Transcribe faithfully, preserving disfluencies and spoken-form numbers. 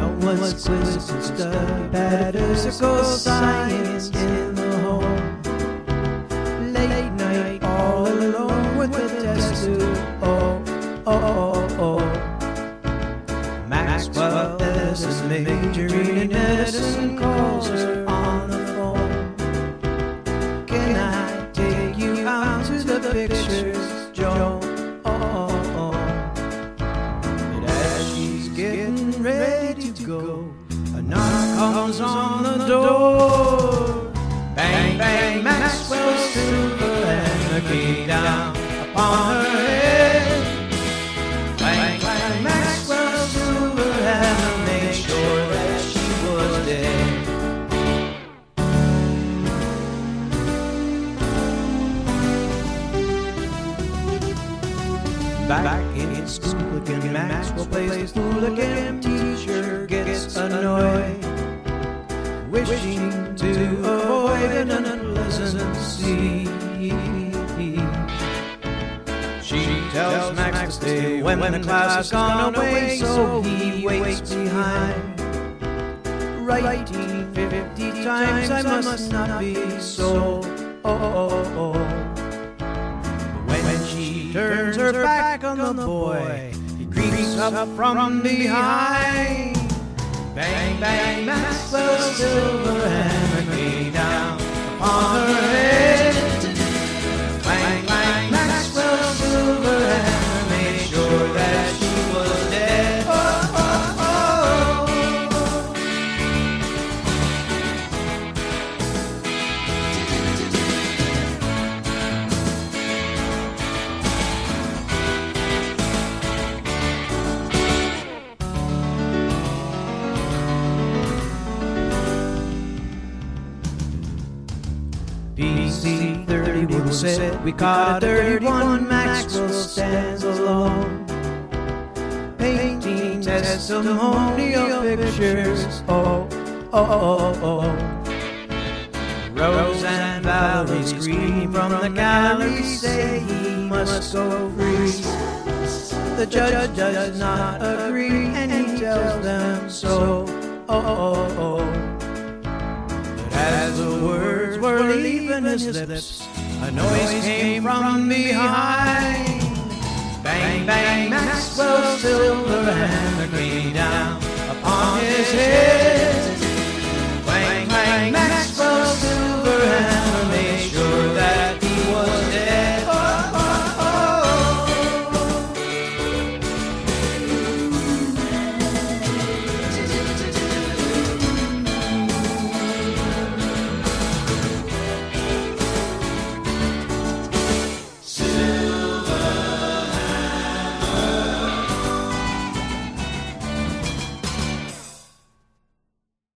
Countless quizzes and study physical science in the home. Late night all alone with the test tube. Oh, oh, oh, oh. Maxwell is majoring in medicine, calls her on the phone. Can I take you out to the pictures, Joe? Oh, oh, oh. But as she's getting ready to go, a knock comes on the door. Bang, bang, Maxwell's silver and the key down upon her head. Bang, bang, Maxwell's silver hammer made sure that she was dead. Back in school again, Maxwell plays the fool again. Teacher gets annoyed, wishing to avoid an unpleasant scene. She tells Max to stay when the class has gone away, so he waits behind, writing fifty times, I must not be so. Oh, oh, oh. When she turns her back on the boy, he creeps up from behind. Bang, bang, Maxwell's silver hammer came down upon her head. Bang, bang, Maxwell's silver hammer made sure that she was dead. Oh, oh, oh. P C thirty-one said we caught a dirty one. Maxwell stands alone, painting testimonial pictures. Oh, oh, oh, oh. Rose and Valerie scream from the gallery, say he must go free. The judge does not agree, and he tells them so. Oh, oh, oh. As the words were leaving his lips, a noise came from behind. Bang, bang, Maxwell's silver hammer came down